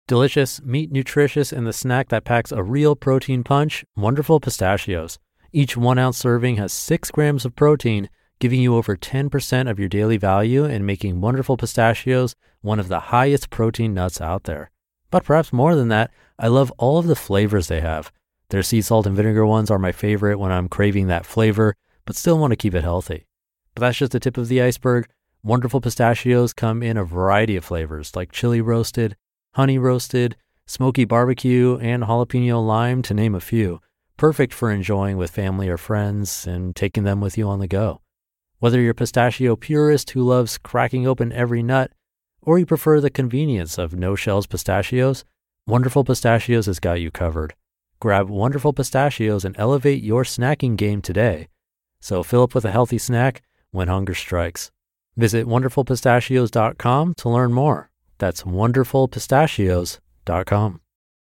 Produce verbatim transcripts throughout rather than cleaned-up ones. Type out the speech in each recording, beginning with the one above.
Delicious, meat nutritious, and the snack that packs a real protein punch, Wonderful Pistachios. Each one ounce serving has six grams of protein, giving you over ten percent of your daily value and making Wonderful Pistachios one of the highest protein nuts out there. But perhaps more than that, I love all of the flavors they have. Their sea salt and vinegar ones are my favorite when I'm craving that flavor, but still want to keep it healthy. But that's just the tip of the iceberg. Wonderful Pistachios come in a variety of flavors like chili roasted, honey roasted, smoky barbecue, and jalapeno lime, to name a few. Perfect for enjoying with family or friends and taking them with you on the go. Whether you're a pistachio purist who loves cracking open every nut, or you prefer the convenience of no-shells pistachios, Wonderful Pistachios has got you covered. Grab Wonderful Pistachios and elevate your snacking game today. So fill up with a healthy snack when hunger strikes. Visit wonderful pistachios dot com to learn more. That's wonderful pistachios dot com.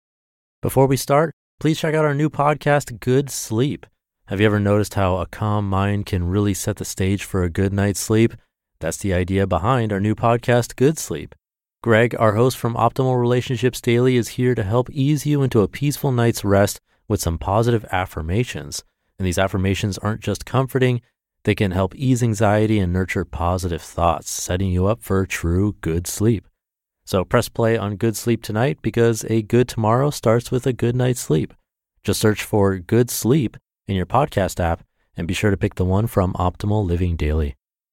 Before we start, please check out our new podcast, Good Sleep. Have you ever noticed how a calm mind can really set the stage for a good night's sleep? That's the idea behind our new podcast, Good Sleep. Greg, our host from Optimal Relationships Daily, is here to help ease you into a peaceful night's rest with some positive affirmations. And these affirmations aren't just comforting, they can help ease anxiety and nurture positive thoughts, setting you up for true good sleep. So press play on Good Sleep tonight because a good tomorrow starts with a good night's sleep. Just search for Good Sleep in your podcast app and be sure to pick the one from Optimal Living Daily.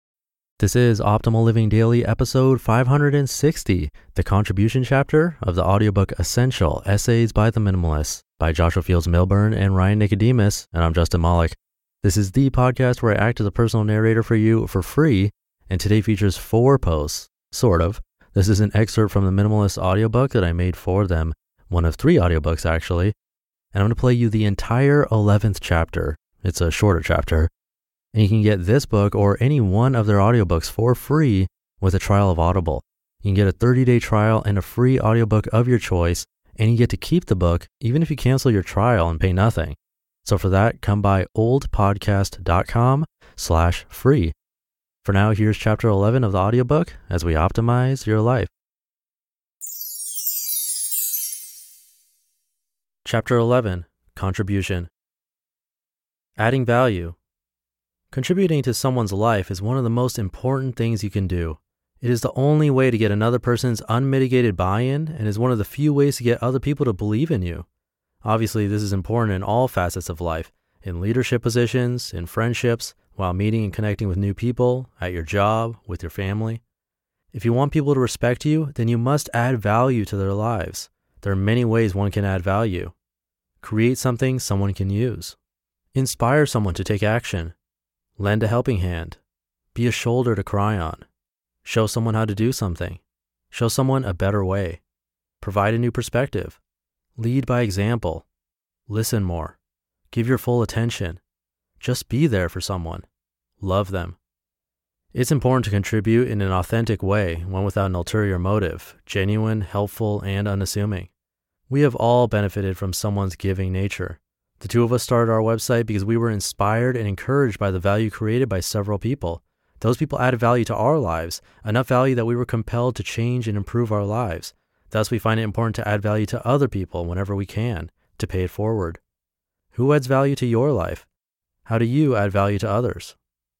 This is Optimal Living Daily episode five hundred sixty, the contribution chapter of the audiobook Essential Essays by the Minimalists by Joshua Fields Milburn and Ryan Nicodemus, and I'm Justin Malik. This is the podcast where I act as a personal narrator for you for free, and today features four posts, sort of. This is an excerpt from the Minimalist audiobook that I made for them, one of three audiobooks actually, and I'm going to play you the entire eleventh chapter. It's a shorter chapter, and you can get this book or any one of their audiobooks for free with a trial of Audible. You can get a thirty-day trial and a free audiobook of your choice, and you get to keep the book even if you cancel your trial and pay nothing. So for that, come by oldpodcast.com slash free. For now, here's chapter eleven of the audiobook as we optimize your life. Chapter eleven, Contribution. Adding value. Contributing to someone's life is one of the most important things you can do. It is the only way to get another person's unmitigated buy-in and is one of the few ways to get other people to believe in you. Obviously, this is important in all facets of life, in leadership positions, in friendships, while meeting and connecting with new people, at your job, with your family. If you want people to respect you, then you must add value to their lives. There are many ways one can add value. Create something someone can use. Inspire someone to take action. Lend a helping hand. Be a shoulder to cry on. Show someone how to do something. Show someone a better way. Provide a new perspective. Lead by example. Listen more. Give your full attention. Just be there for someone. Love them. It's important to contribute in an authentic way, one without an ulterior motive, genuine, helpful, and unassuming. We have all benefited from someone's giving nature. The two of us started our website because we were inspired and encouraged by the value created by several people. Those people added value to our lives, enough value that we were compelled to change and improve our lives. Thus, we find it important to add value to other people whenever we can, to pay it forward. Who adds value to your life? How do you add value to others?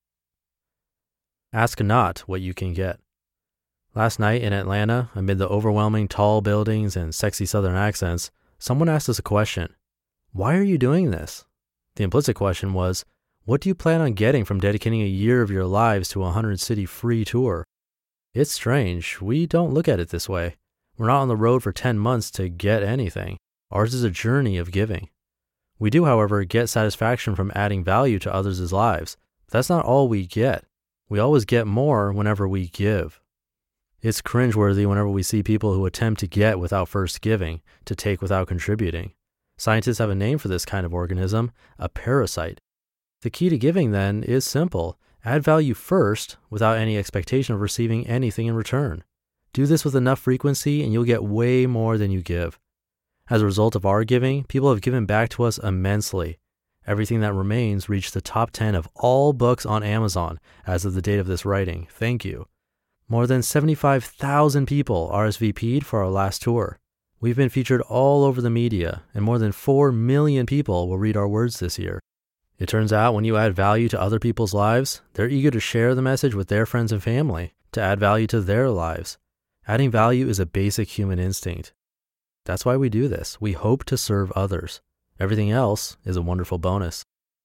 Ask not what you can get. Last night in Atlanta, amid the overwhelming tall buildings and sexy southern accents, someone asked us a question. Why are you doing this? The implicit question was, what do you plan on getting from dedicating a year of your lives to a hundred city free tour? It's strange. We don't look at it this way. We're not on the road for ten months to get anything. Ours is a journey of giving. We do, however, get satisfaction from adding value to others' lives. But that's not all we get. We always get more whenever we give. It's cringeworthy whenever we see people who attempt to get without first giving, to take without contributing. Scientists have a name for this kind of organism, a parasite. The key to giving, then, is simple. Add value first without any expectation of receiving anything in return. Do this with enough frequency and you'll get way more than you give. As a result of our giving, people have given back to us immensely. Everything that remains reached the top ten of all books on Amazon as of the date of this writing. Thank you. More than seventy-five thousand people R S V P'd for our last tour. We've been featured all over the media, and more than four million people will read our words this year. It turns out when you add value to other people's lives, they're eager to share the message with their friends and family, to add value to their lives. Adding value is a basic human instinct. That's why we do this. We hope to serve others. Everything else is a wonderful bonus.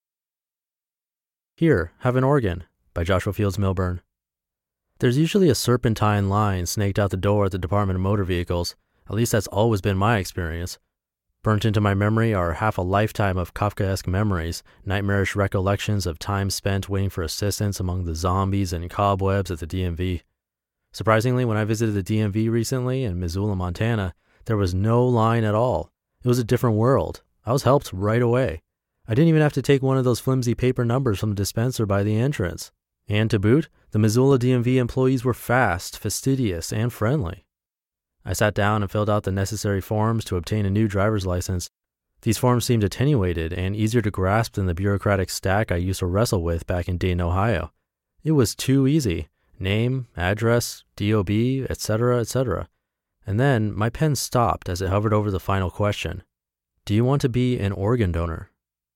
Here, Have an Organ by Joshua Fields Millburn. There's usually a serpentine line snaked out the door at the Department of Motor Vehicles. At least that's always been my experience. Burnt into my memory are half a lifetime of Kafkaesque memories, nightmarish recollections of time spent waiting for assistance among the zombies and cobwebs at the D M V. Surprisingly, when I visited the D M V recently in Missoula, Montana, there was no line at all. It was a different world. I was helped right away. I didn't even have to take one of those flimsy paper numbers from the dispenser by the entrance. And to boot, the Missoula D M V employees were fast, fastidious, and friendly. I sat down and filled out the necessary forms to obtain a new driver's license. These forms seemed attenuated and easier to grasp than the bureaucratic stack I used to wrestle with back in Dayton, Ohio. It was too easy. Name, address, D O B, et cetera, et cetera. And then my pen stopped as it hovered over the final question. Do you want to be an organ donor?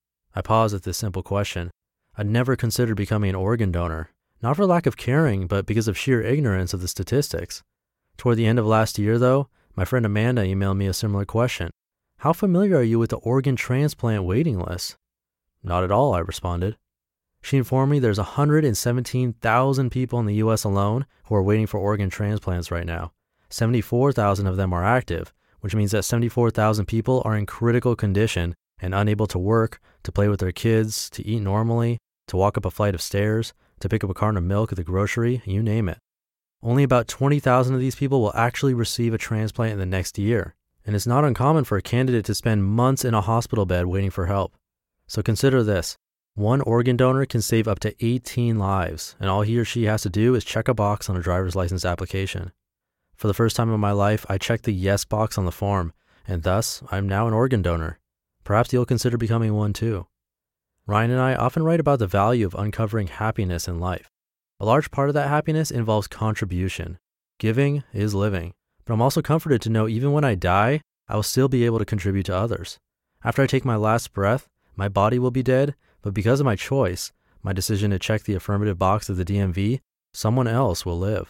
I paused at this simple question. I'd never considered becoming an organ donor, not for lack of caring, but because of sheer ignorance of the statistics. Toward the end of last year, though, my friend Amanda emailed me a similar question. How familiar are you with the organ transplant waiting list? Not at all, I responded. She informed me there's one hundred seventeen thousand people in the U S alone who are waiting for organ transplants right now. seventy-four thousand of them are active, which means that seventy-four thousand people are in critical condition and unable to work, to play with their kids, to eat normally, to walk up a flight of stairs, to pick up a carton of milk at the grocery, you name it. Only about twenty thousand of these people will actually receive a transplant in the next year, and it's not uncommon for a candidate to spend months in a hospital bed waiting for help. So consider this. One organ donor can save up to eighteen lives, and all he or she has to do is check a box on a driver's license application. For the first time in my life, I checked the yes box on the form, and thus, I'm now an organ donor. Perhaps you'll consider becoming one too. Ryan and I often write about the value of uncovering happiness in life. A large part of that happiness involves contribution. Giving is living. But I'm also comforted to know even when I die, I will still be able to contribute to others. After I take my last breath, my body will be dead, but because of my choice, my decision to check the affirmative box of the D M V, someone else will live.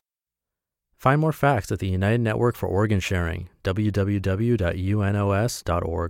Find more facts at the United Network for Organ Sharing, w w w dot u n o s dot org.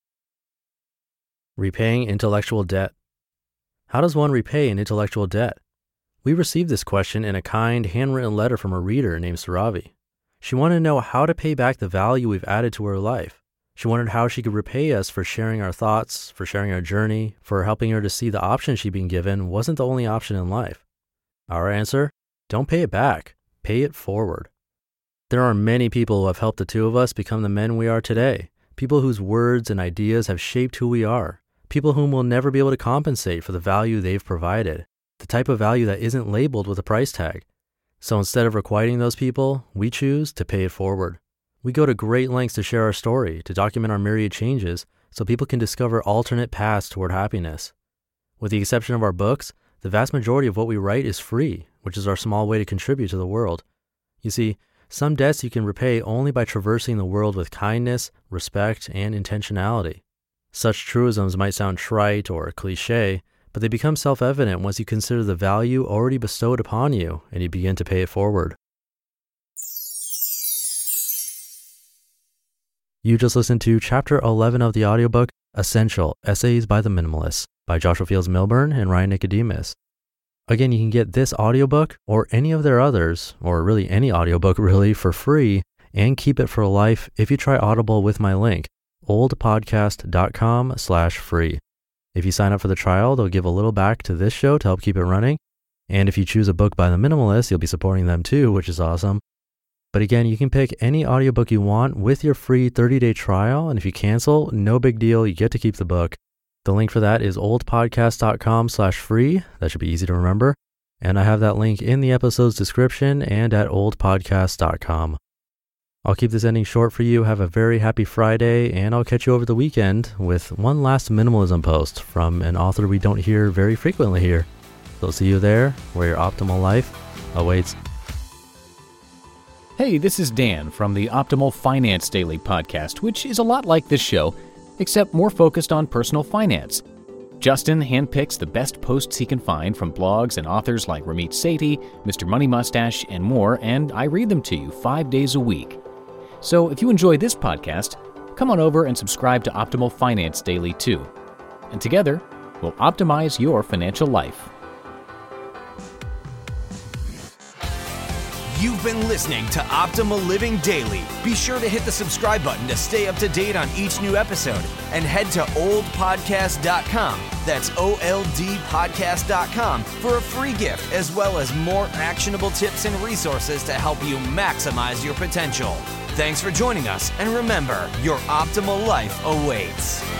Repaying intellectual debt. How does one repay an intellectual debt? We received this question in a kind, handwritten letter from a reader named Saravi. She wanted to know how to pay back the value we've added to her life. She wondered how she could repay us for sharing our thoughts, for sharing our journey, for helping her to see the option she'd been given wasn't the only option in life. Our answer? Don't pay it back. Pay it forward. There are many people who have helped the two of us become the men we are today. People whose words and ideas have shaped who we are. People whom will never be able to compensate for the value they've provided. The type of value that isn't labeled with a price tag. So instead of requiting those people, we choose to pay it forward. We go to great lengths to share our story, to document our myriad changes, so people can discover alternate paths toward happiness. With the exception of our books, the vast majority of what we write is free, which is our small way to contribute to the world. You see, some debts you can repay only by traversing the world with kindness, respect, and intentionality. Such truisms might sound trite or cliche, but they become self-evident once you consider the value already bestowed upon you and you begin to pay it forward. You just listened to Chapter eleven of the audiobook, Essential, Essays by the Minimalists, by Joshua Fields Millburn and Ryan Nicodemus. Again, you can get this audiobook or any of their others, or really any audiobook really, for free and keep it for life if you try Audible with my link, oldpodcast.com slash free. If you sign up for the trial, they'll give a little back to this show to help keep it running. And if you choose a book by the Minimalists, you'll be supporting them too, which is awesome. But again, you can pick any audiobook you want with your free thirty-day trial. And if you cancel, no big deal. You get to keep the book. The link for that is oldpodcast.com slash free. That should be easy to remember. And I have that link in the episode's description and at oldpodcast dot com. I'll keep this ending short for you. Have a very happy Friday, and I'll catch you over the weekend with one last minimalism post from an author we don't hear very frequently here. So see you there, where your optimal life awaits. Hey, this is Dan from the Optimal Finance Daily podcast, which is a lot like this show, except more focused on personal finance. Justin handpicks the best posts he can find from blogs and authors like Ramit Sethi, Mister Money Mustache, and more, and I read them to you five days a week. So if you enjoy this podcast, come on over and subscribe to Optimal Finance Daily too. And together, we'll optimize your financial life. You've been listening to Optimal Living Daily. Be sure to hit the subscribe button to stay up to date on each new episode and head to old podcast dot com. That's O L D podcast dot com for a free gift as well as more actionable tips and resources to help you maximize your potential. Thanks for joining us, and remember, your optimal life awaits.